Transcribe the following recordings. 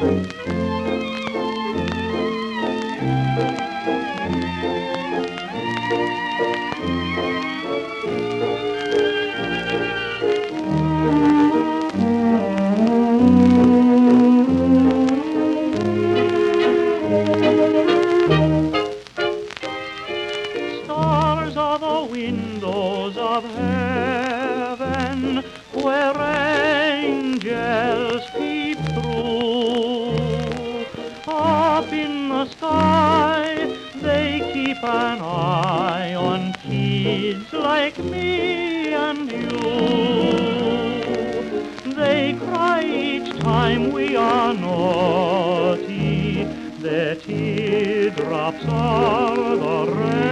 Stars are the windows of heaven where angels peep through. Up in the sky they keep an eye on kids like me and you. They cry each time we are naughty, their teardrops are the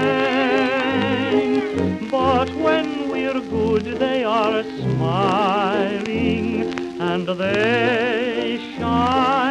rain. But when we're good they are smiling and they shine